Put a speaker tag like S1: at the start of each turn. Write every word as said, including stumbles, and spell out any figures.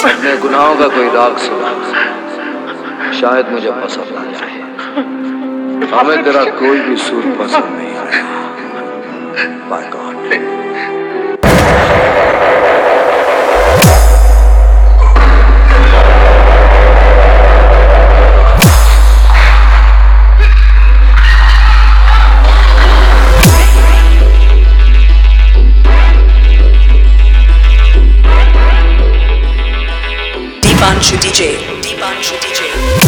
S1: अपने गुनाहों का कोई राग सुना, शायद मुझे पसंद आ जाए। हमें तेरा कोई भी सूर पसंद नहीं आया। By god.
S2: Deepanshu D J. Deepanshu D J.